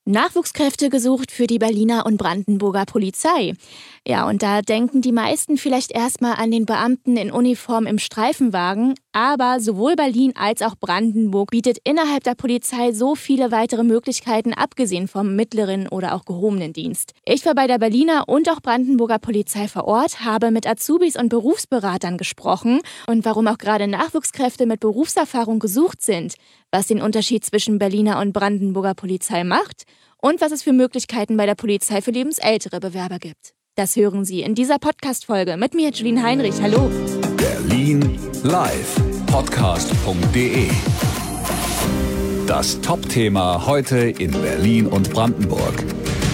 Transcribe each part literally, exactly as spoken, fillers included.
Nachwuchskräfte gesucht für die Berliner und Brandenburger Polizei. Ja, und da denken die meisten vielleicht erstmal an den Beamten in Uniform im Streifenwagen. Aber sowohl Berlin als auch Brandenburg bietet innerhalb der Polizei so viele weitere Möglichkeiten, abgesehen vom mittleren oder auch gehobenen Dienst. Ich war bei der Berliner und auch Brandenburger Polizei vor Ort, habe mit Azubis und Berufsberatern gesprochen und warum auch gerade Nachwuchskräfte mit Berufserfahrung gesucht sind, was den Unterschied zwischen Berliner und Brandenburger Polizei macht und was es für Möglichkeiten bei der Polizei für lebensältere Bewerber gibt. Das hören Sie in dieser Podcast-Folge mit mir, Julien Heinrich. Hallo. Berlin live podcast punkt de. Das Top-Thema heute in Berlin und Brandenburg.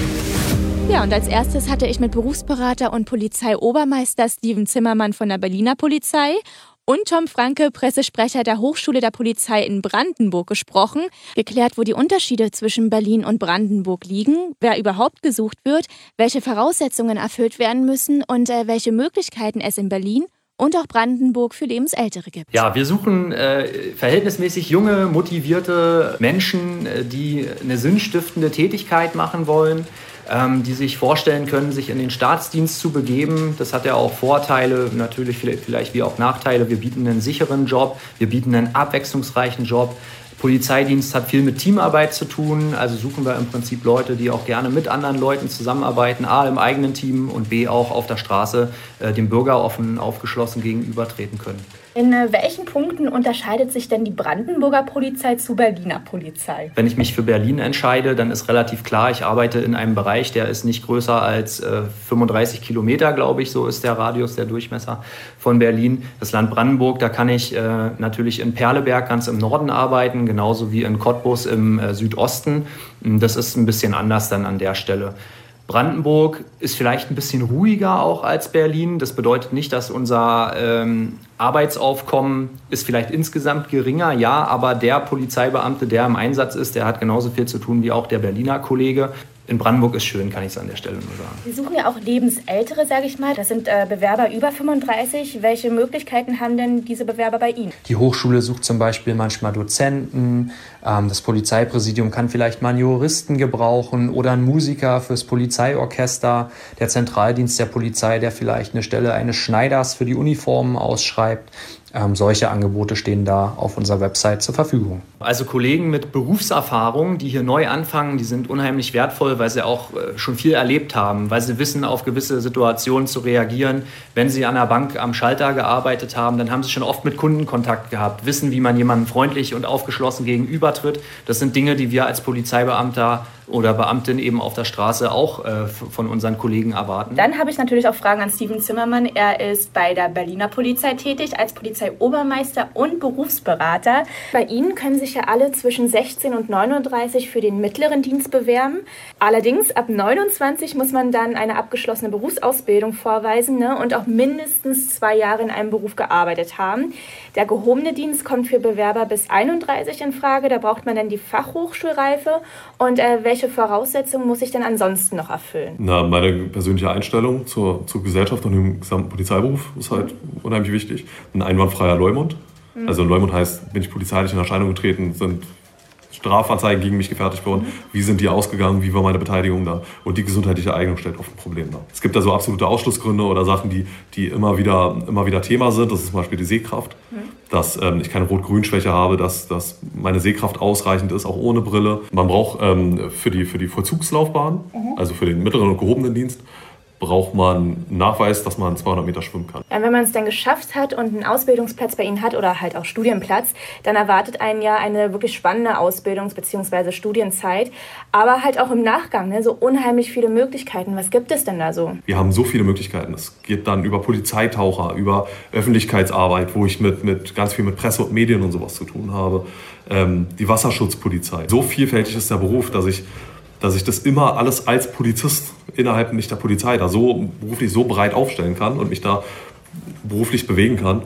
Ja, und als erstes hatte ich mit Berufsberater und Polizeiobermeister Steven Zimmermann von der Berliner Polizei und Tom Franke, Pressesprecher der Hochschule der Polizei in Brandenburg, gesprochen, geklärt, wo die Unterschiede zwischen Berlin und Brandenburg liegen, wer überhaupt gesucht wird, welche Voraussetzungen erfüllt werden müssen und äh, welche Möglichkeiten es in Berlin und auch Brandenburg für Lebensältere gibt. Ja, wir suchen äh, verhältnismäßig junge, motivierte Menschen, äh, die eine sinnstiftende Tätigkeit machen wollen, ähm, die sich vorstellen können, sich in den Staatsdienst zu begeben. Das hat ja auch Vorteile, natürlich vielleicht, vielleicht wie auch Nachteile. Wir bieten einen sicheren Job, wir bieten einen abwechslungsreichen Job. Polizeidienst hat viel mit Teamarbeit zu tun, also suchen wir im Prinzip Leute, die auch gerne mit anderen Leuten zusammenarbeiten, A, im eigenen Team und B, auch auf der Straße äh, dem Bürger offen, aufgeschlossen gegenübertreten können. In äh, welchen Punkten unterscheidet sich denn die Brandenburger Polizei zur Berliner Polizei? Wenn ich mich für Berlin entscheide, dann ist relativ klar, ich arbeite in einem Bereich, der ist nicht größer als äh, fünfunddreißig Kilometer, glaube ich, so ist der Radius, der Durchmesser von Berlin. Das Land Brandenburg, da kann ich äh, natürlich in Perleberg ganz im Norden arbeiten, genauso wie in Cottbus im äh, Südosten. Das ist ein bisschen anders dann an der Stelle. Brandenburg ist vielleicht ein bisschen ruhiger auch als Berlin. Das bedeutet nicht, dass unser ähm, Arbeitsaufkommen ist vielleicht insgesamt geringer, ja, aber der Polizeibeamte, der im Einsatz ist, der hat genauso viel zu tun wie auch der Berliner Kollege. In Brandenburg ist schön, kann ich es an der Stelle nur sagen. Sie suchen ja auch Lebensältere, sage ich mal. Das sind äh, Bewerber über fünfunddreißig. Welche Möglichkeiten haben denn diese Bewerber bei Ihnen? Die Hochschule sucht zum Beispiel manchmal Dozenten. Ähm, das Polizeipräsidium kann vielleicht mal einen Juristen gebrauchen oder einen Musiker fürs Polizeiorchester. Der Zentraldienst der Polizei, der vielleicht eine Stelle eines Schneiders für die Uniformen ausschreibt. Ähm, solche Angebote stehen da auf unserer Website zur Verfügung. Also Kollegen mit Berufserfahrung, die hier neu anfangen, die sind unheimlich wertvoll, weil sie auch äh, schon viel erlebt haben, weil sie wissen, auf gewisse Situationen zu reagieren. Wenn sie an der Bank am Schalter gearbeitet haben, dann haben sie schon oft mit Kunden Kontakt gehabt, wissen, wie man jemandem freundlich und aufgeschlossen gegenübertritt. Das sind Dinge, die wir als Polizeibeamter oder Beamtin eben auf der Straße auch äh, von unseren Kollegen erwarten. Dann habe ich natürlich auch Fragen an Steven Zimmermann. Er ist bei der Berliner Polizei tätig als Polizeiobermeister und Berufsberater. Bei Ihnen können sich ja alle zwischen sechzehn und neununddreißig für den mittleren Dienst bewerben. Allerdings ab neunundzwanzig muss man dann eine abgeschlossene Berufsausbildung vorweisen, ne, und auch mindestens zwei Jahre in einem Beruf gearbeitet haben. Der gehobene Dienst kommt für Bewerber bis einunddreißig in Frage. Da braucht man dann die Fachhochschulreife. Und äh, welche Voraussetzungen muss ich denn ansonsten noch erfüllen? Na, meine persönliche Einstellung zur, zur Gesellschaft und dem gesamten Polizeiberuf ist halt unheimlich wichtig. Ein einwandfreier Leumund. Mhm. Also Leumund heißt, bin ich polizeilich in Erscheinung getreten, sind Strafanzeigen gegen mich gefertigt worden. Mhm. Wie sind die ausgegangen? Wie war meine Beteiligung da? Und die gesundheitliche Eignung stellt oft ein Problem dar. Es gibt da so absolute Ausschlussgründe oder Sachen, die, die immer, wieder, immer wieder Thema sind. Das ist zum Beispiel die Sehkraft. Mhm. Dass ähm, ich keine Rot-Grün-Schwäche habe, dass, dass meine Sehkraft ausreichend ist, auch ohne Brille. Man braucht ähm, für, die, für die Vollzugslaufbahn, mhm. also für den mittleren und gehobenen Dienst, braucht man einen Nachweis, dass man zweihundert Meter schwimmen kann. Ja, wenn man es dann geschafft hat und einen Ausbildungsplatz bei Ihnen hat oder halt auch Studienplatz, dann erwartet einen ja eine wirklich spannende Ausbildungs- bzw. Studienzeit, aber halt auch im Nachgang, ne, so unheimlich viele Möglichkeiten. Was gibt es denn da so? Wir haben so viele Möglichkeiten. Es geht dann über Polizeitaucher, über Öffentlichkeitsarbeit, wo ich mit, mit ganz viel mit Presse und Medien und sowas zu tun habe. Ähm, die Wasserschutzpolizei. So vielfältig ist der Beruf, dass ich dass ich das immer alles als Polizist innerhalb nicht der Polizei da so beruflich so breit aufstellen kann und mich da beruflich bewegen kann.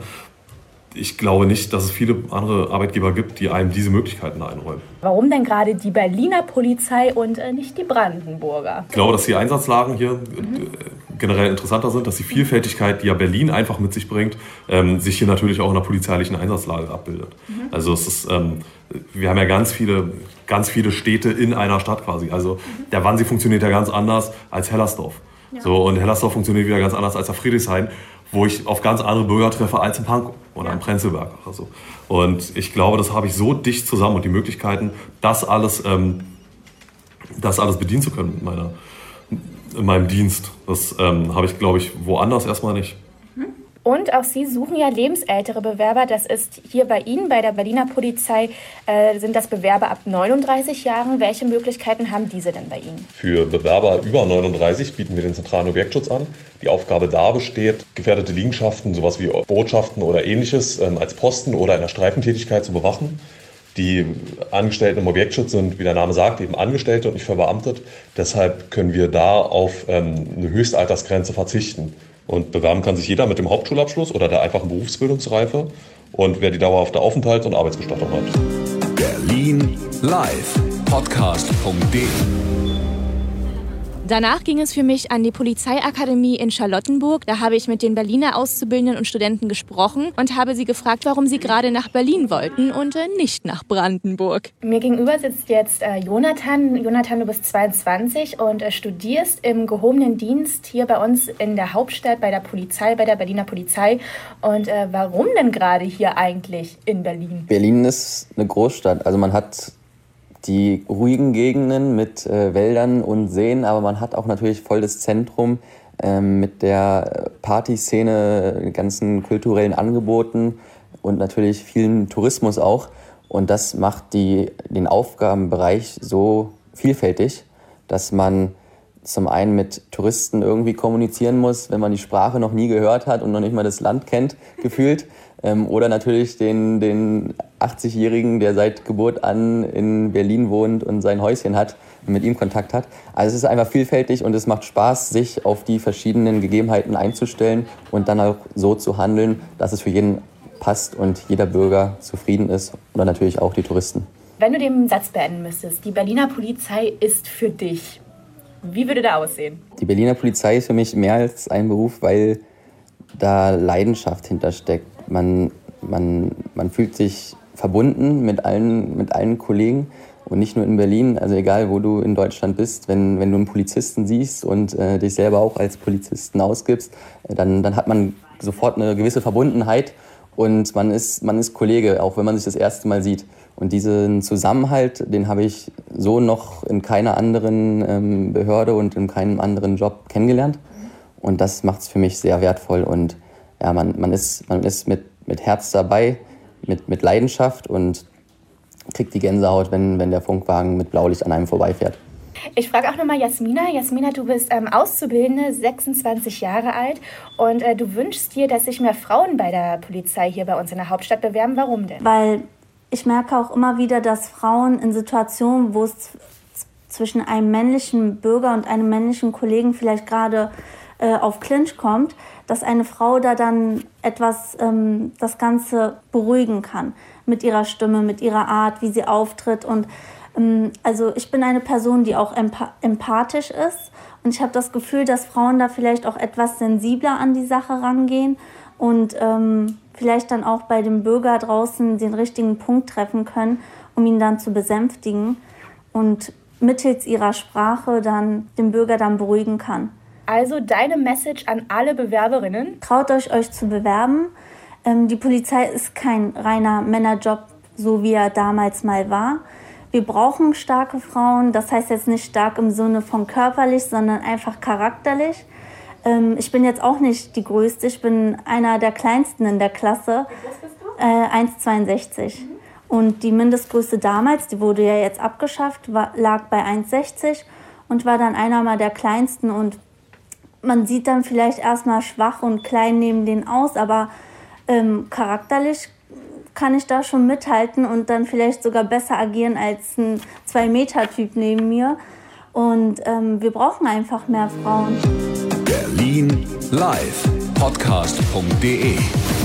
Ich glaube nicht, dass es viele andere Arbeitgeber gibt, die einem diese Möglichkeiten einräumen. Warum denn gerade die Berliner Polizei und äh, nicht die Brandenburger? Ich glaube, dass die Einsatzlagen hier mhm. generell interessanter sind, dass die Vielfältigkeit, die ja Berlin einfach mit sich bringt, ähm, sich hier natürlich auch in der polizeilichen Einsatzlage abbildet. Mhm. Also es ist, ähm, wir haben ja ganz viele, ganz viele Städte in einer Stadt quasi. Also mhm. der Wannsee funktioniert ja ganz anders als Hellersdorf. Ja. So, und Hellersdorf funktioniert wieder ganz anders als der Friedrichshain, wo ich auf ganz andere Bürger treffe als in Pankow oder ja. in Prenzlberg oder so. Und ich glaube, das habe ich so dicht zusammen und die Möglichkeiten, das alles, ähm, das alles bedienen zu können mit meiner in meinem Dienst. Das ähm, habe ich, glaube ich, woanders erstmal nicht. Und auch Sie suchen ja lebensältere Bewerber. Das ist hier bei Ihnen, bei der Berliner Polizei, äh, sind das Bewerber ab neununddreißig Jahren. Welche Möglichkeiten haben diese denn bei Ihnen? Für Bewerber über neununddreißig bieten wir den zentralen Objektschutz an. Die Aufgabe da besteht, gefährdete Liegenschaften, sowas wie Botschaften oder Ähnliches, ähm, als Posten oder in der Streifentätigkeit zu bewachen. Die Angestellten im Objektschutz sind, wie der Name sagt, eben Angestellte und nicht verbeamtet. Deshalb können wir da auf ähm, eine Höchstaltersgrenze verzichten. Und bewerben kann sich jeder mit dem Hauptschulabschluss oder der einfachen Berufsbildungsreife und wer die dauerhafte Aufenthalts- und Arbeitsgestattung hat. Berlin live podcast punkt de. Danach ging es für mich an die Polizeiakademie in Charlottenburg. Da habe ich mit den Berliner Auszubildenden und Studenten gesprochen und habe sie gefragt, warum sie gerade nach Berlin wollten und äh, nicht nach Brandenburg. Mir gegenüber sitzt jetzt äh, Jonathan. Jonathan, du bist zweiundzwanzig und äh, studierst im gehobenen Dienst hier bei uns in der Hauptstadt, bei der Polizei, bei der Berliner Polizei. Und äh, warum denn gerade hier eigentlich in Berlin? Berlin ist eine Großstadt. Also man hat die ruhigen Gegenden mit äh, Wäldern und Seen, aber man hat auch natürlich voll das Zentrum äh, mit der Partyszene, ganzen kulturellen Angeboten und natürlich vielen Tourismus auch. Und das macht die, den Aufgabenbereich so vielfältig, dass man zum einen mit Touristen irgendwie kommunizieren muss, wenn man die Sprache noch nie gehört hat und noch nicht mal das Land kennt, gefühlt. Ähm, oder natürlich den, den achtzigjährigen, der seit Geburt an in Berlin wohnt und sein Häuschen hat, mit ihm Kontakt hat. Also es ist einfach vielfältig und es macht Spaß, sich auf die verschiedenen Gegebenheiten einzustellen und dann auch so zu handeln, dass es für jeden passt und jeder Bürger zufrieden ist oder natürlich auch die Touristen. Wenn du den Satz beenden müsstest, die Berliner Polizei ist für dich, wie würde der aussehen? Die Berliner Polizei ist für mich mehr als ein Beruf, weil da Leidenschaft hintersteckt. Man, man, man fühlt sich verbunden mit allen, mit allen Kollegen und nicht nur in Berlin, also egal wo du in Deutschland bist, wenn, wenn du einen Polizisten siehst und äh, dich selber auch als Polizisten ausgibst, äh, dann, dann hat man sofort eine gewisse Verbundenheit und man ist, man ist Kollege, auch wenn man sich das erste Mal sieht. Und diesen Zusammenhalt, den habe ich so noch in keiner anderen ähm, Behörde und in keinem anderen Job kennengelernt. Und das macht es für mich sehr wertvoll. Und ja, man, man ist, man ist mit, mit Herz dabei, mit, mit Leidenschaft und kriegt die Gänsehaut, wenn, wenn der Funkwagen mit Blaulicht an einem vorbeifährt. Ich frage auch nochmal Jasmina. Jasmina, du bist ähm, Auszubildende, sechsundzwanzig Jahre alt und äh, du wünschst dir, dass sich mehr Frauen bei der Polizei hier bei uns in der Hauptstadt bewerben. Warum denn? Weil ich merke auch immer wieder, dass Frauen in Situationen, wo es z- zwischen einem männlichen Bürger und einem männlichen Kollegen vielleicht gerade äh, auf Clinch kommt, dass eine Frau da dann etwas ähm, das Ganze beruhigen kann. Mit ihrer Stimme, mit ihrer Art, wie sie auftritt. Und ähm, also ich bin eine Person, die auch empa- empathisch ist. Und ich habe das Gefühl, dass Frauen da vielleicht auch etwas sensibler an die Sache rangehen und ähm, vielleicht dann auch bei dem Bürger draußen den richtigen Punkt treffen können, um ihn dann zu besänftigen und mittels ihrer Sprache dann den Bürger dann beruhigen kann. Also deine Message an alle Bewerberinnen? Traut euch, euch zu bewerben. Ähm, die Polizei ist kein reiner Männerjob, so wie er damals mal war. Wir brauchen starke Frauen. Das heißt jetzt nicht stark im Sinne von körperlich, sondern einfach charakterlich. Ähm, ich bin jetzt auch nicht die Größte. Ich bin einer der Kleinsten in der Klasse. Wie groß bist du? Äh, eins Komma zweiundsechzig. Mhm. Und die Mindestgröße damals, die wurde ja jetzt abgeschafft, war, lag bei eins Komma sechzig und war dann einer mal der Kleinsten. Und man sieht dann vielleicht erstmal schwach und klein neben denen aus, aber ähm, charakterlich kann ich da schon mithalten und dann vielleicht sogar besser agieren als ein zwei-Meter-Typ neben mir. Und ähm, wir brauchen einfach mehr Frauen. Berlin live podcast punkt de.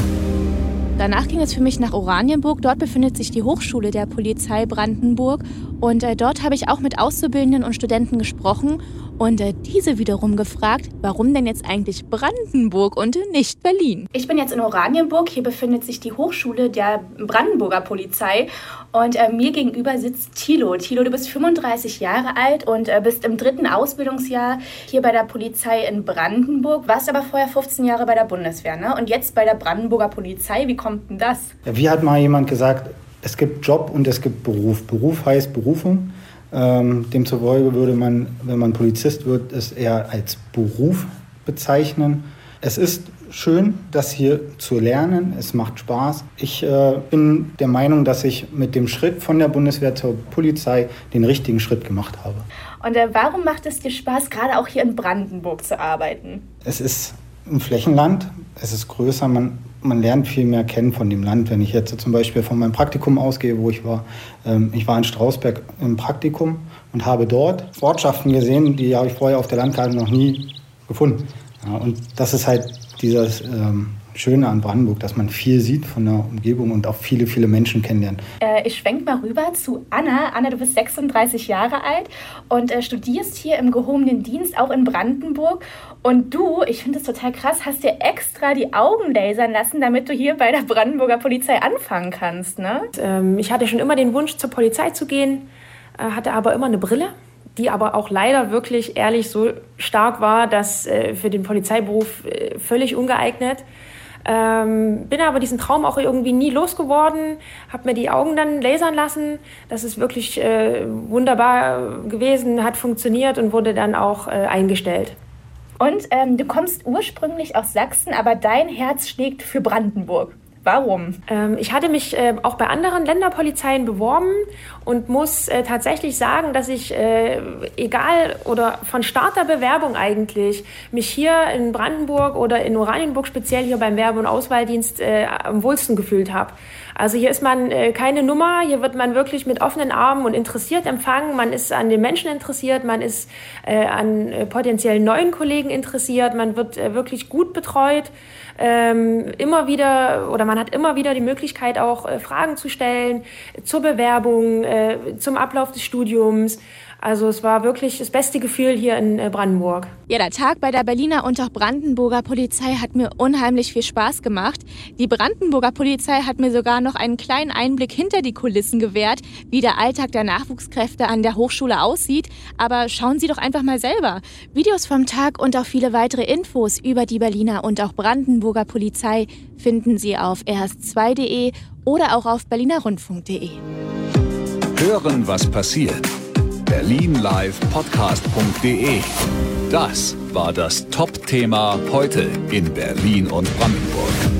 Danach ging es für mich nach Oranienburg. Dort befindet sich die Hochschule der Polizei Brandenburg. Und äh, dort habe ich auch mit Auszubildenden und Studenten gesprochen. Und äh, diese wiederum gefragt, warum denn jetzt eigentlich Brandenburg und nicht Berlin? Ich bin jetzt in Oranienburg. Hier befindet sich die Hochschule der Brandenburger Polizei. Und äh, mir gegenüber sitzt Thilo. Thilo, du bist fünfunddreißig Jahre alt und äh, bist im dritten Ausbildungsjahr hier bei der Polizei in Brandenburg. Warst aber vorher fünfzehn Jahre bei der Bundeswehr, ne? Und jetzt bei der Brandenburger Polizei. Wie kommt denn das? Ja, wie hat mal jemand gesagt, es gibt Job und es gibt Beruf. Beruf heißt Berufung. Ähm, demzufolge würde man, wenn man Polizist wird, es eher als Beruf bezeichnen. Es ist schön, das hier zu lernen. Es macht Spaß. Ich äh, bin der Meinung, dass ich mit dem Schritt von der Bundeswehr zur Polizei den richtigen Schritt gemacht habe. Und äh, warum macht es dir Spaß, gerade auch hier in Brandenburg zu arbeiten? Es ist ein Flächenland. Es ist größer. Man Man lernt viel mehr kennen von dem Land. Wenn ich jetzt zum Beispiel von meinem Praktikum ausgehe, wo ich war, ähm, ich war in Strausberg im Praktikum und habe dort Ortschaften gesehen, die habe ich vorher auf der Landkarte noch nie gefunden. Ja, und das ist halt dieses ähm, Schöne an Brandenburg, dass man viel sieht von der Umgebung und auch viele, viele Menschen kennenlernt. Äh, ich schwenke mal rüber zu Anna. Anna, du bist sechsunddreißig Jahre alt und äh, studierst hier im gehobenen Dienst, auch in Brandenburg. Und du, ich finde es total krass, hast dir extra die Augen lasern lassen, damit du hier bei der Brandenburger Polizei anfangen kannst, ne? Ähm, ich hatte schon immer den Wunsch, zur Polizei zu gehen, äh, hatte aber immer eine Brille, die aber auch leider wirklich ehrlich so stark war, dass äh, für den Polizeiberuf äh, völlig ungeeignet. Ähm, bin aber diesen Traum auch irgendwie nie losgeworden, habe mir die Augen dann lasern lassen. Das ist wirklich äh, wunderbar gewesen, hat funktioniert und wurde dann auch äh, eingestellt. Und ähm, du kommst ursprünglich aus Sachsen, aber dein Herz schlägt für Brandenburg. Warum? Ähm, ich hatte mich äh, auch bei anderen Länderpolizeien beworben und muss äh, tatsächlich sagen, dass ich, äh, egal oder von Start der Bewerbung eigentlich, mich hier in Brandenburg oder in Oranienburg, speziell hier beim Werbe- und Auswahldienst, äh, am wohlsten gefühlt habe. Also hier ist man äh, keine Nummer, hier wird man wirklich mit offenen Armen und interessiert empfangen. Man ist an den Menschen interessiert, man ist äh, an äh, potenziell neuen Kollegen interessiert, man wird äh, wirklich gut betreut. Ähm, immer wieder oder man hat immer wieder die Möglichkeit auch äh, Fragen zu stellen zur Bewerbung, äh, zum Ablauf des Studiums. Also es war wirklich das beste Gefühl hier in äh, Brandenburg. Ja, der Tag bei der Berliner und auch Brandenburger Polizei hat mir unheimlich viel Spaß gemacht. Die Brandenburger Polizei hat mir sogar noch einen kleinen Einblick hinter die Kulissen gewährt, wie der Alltag der Nachwuchskräfte an der Hochschule aussieht. Aber schauen Sie doch einfach mal selber. Videos vom Tag und auch viele weitere Infos über die Berliner und auch Brandenburger Polizei finden Sie auf r s zwei punkt de oder auch auf berliner rundfunk punkt de. Hören, was passiert. berlin live podcast punkt de. Das war das Top-Thema heute in Berlin und Brandenburg.